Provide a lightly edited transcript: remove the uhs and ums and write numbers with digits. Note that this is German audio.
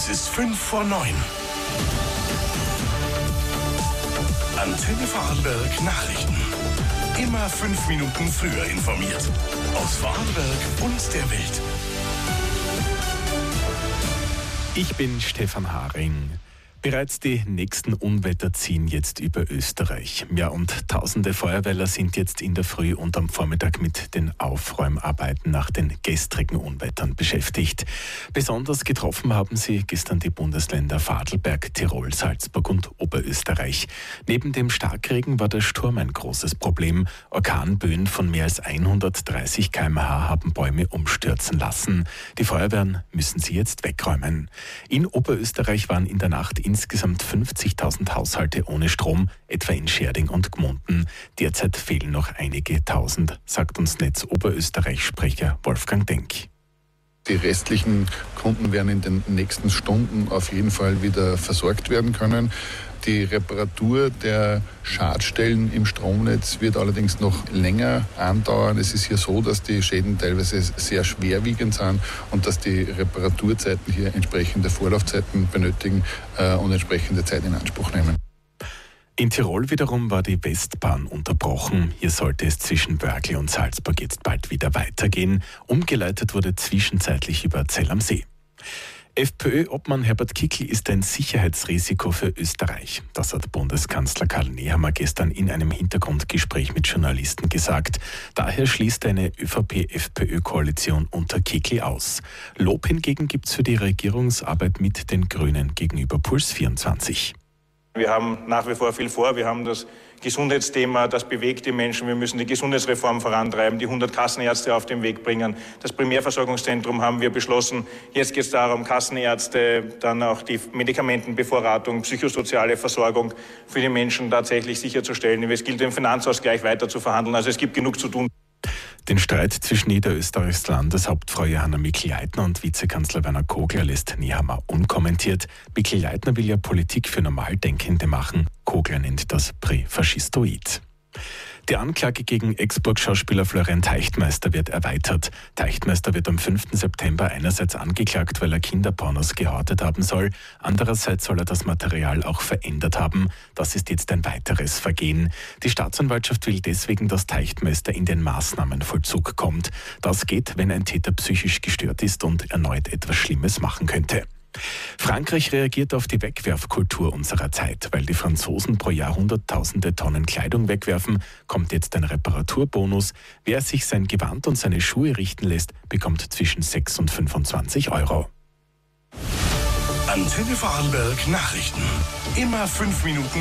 Es ist 5:05. Antenne Vorarlberg Nachrichten. Immer 5 Minuten früher informiert. Aus Vorarlberg und der Welt. Ich bin Stefan Haring. Bereits die nächsten Unwetter ziehen jetzt über Österreich. Ja, und tausende Feuerwehrler sind jetzt in der Früh und am Vormittag mit den Aufräumarbeiten nach den gestrigen Unwettern beschäftigt. Besonders getroffen haben sie gestern die Bundesländer Vorarlberg, Tirol, Salzburg und Oberösterreich. Neben dem Starkregen war der Sturm ein großes Problem. Orkanböen von mehr als 130 km/h haben Bäume umstürzen lassen. Die Feuerwehren müssen sie jetzt wegräumen. In Oberösterreich waren in der Nacht insgesamt 50.000 Haushalte ohne Strom, etwa in Scherding und Gmunden. Derzeit fehlen noch einige Tausend, sagt uns Netz Oberösterreich-Sprecher Wolfgang Denk. Die restlichen Kunden werden in den nächsten Stunden auf jeden Fall wieder versorgt werden können. Die Reparatur der Schadstellen im Stromnetz wird allerdings noch länger andauern. Es ist hier so, dass die Schäden teilweise sehr schwerwiegend sind und dass die Reparaturzeiten hier entsprechende Vorlaufzeiten benötigen und entsprechende Zeit in Anspruch nehmen. In Tirol wiederum war die Westbahn unterbrochen. Hier sollte es zwischen Wörgl und Salzburg jetzt bald wieder weitergehen. Umgeleitet wurde zwischenzeitlich über Zell am See. FPÖ-Obmann Herbert Kickl ist ein Sicherheitsrisiko für Österreich. Das hat Bundeskanzler Karl Nehammer gestern in einem Hintergrundgespräch mit Journalisten gesagt. Daher schließt eine ÖVP-FPÖ-Koalition unter Kickl aus. Lob hingegen gibt es für die Regierungsarbeit mit den Grünen gegenüber Puls 24. Wir haben nach wie vor viel vor. Wir haben das Gesundheitsthema, das bewegt die Menschen. Wir müssen die Gesundheitsreform vorantreiben, die 100 Kassenärzte auf den Weg bringen. Das Primärversorgungszentrum haben wir beschlossen. Jetzt geht es darum, Kassenärzte, dann auch die Medikamentenbevorratung, psychosoziale Versorgung für die Menschen tatsächlich sicherzustellen. Es gilt, den Finanzausgleich weiter zu verhandeln. Also es gibt genug zu tun. Den Streit zwischen Niederösterreichs Landeshauptfrau Johanna Mikl-Leitner und Vizekanzler Werner Kogler lässt Nehammer unkommentiert. Mikl-Leitner will ja Politik für Normaldenkende machen. Kogler nennt das Präfaschistoid. Die Anklage gegen Ex-Burg-Schauspieler Florian Teichtmeister wird erweitert. Teichtmeister wird am 5. September einerseits angeklagt, weil er Kinderpornos gehortet haben soll. Andererseits soll er das Material auch verändert haben. Das ist jetzt ein weiteres Vergehen. Die Staatsanwaltschaft will deswegen, dass Teichtmeister in den Maßnahmenvollzug kommt. Das geht, wenn ein Täter psychisch gestört ist und erneut etwas Schlimmes machen könnte. Frankreich reagiert auf die Wegwerfkultur unserer Zeit. Weil die Franzosen pro Jahr hunderttausende Tonnen Kleidung wegwerfen, kommt jetzt ein Reparaturbonus. Wer sich sein Gewand und seine Schuhe richten lässt, bekommt zwischen 6 und 25 Euro. Antenne Vorarlberg Nachrichten. Immer 5 Minuten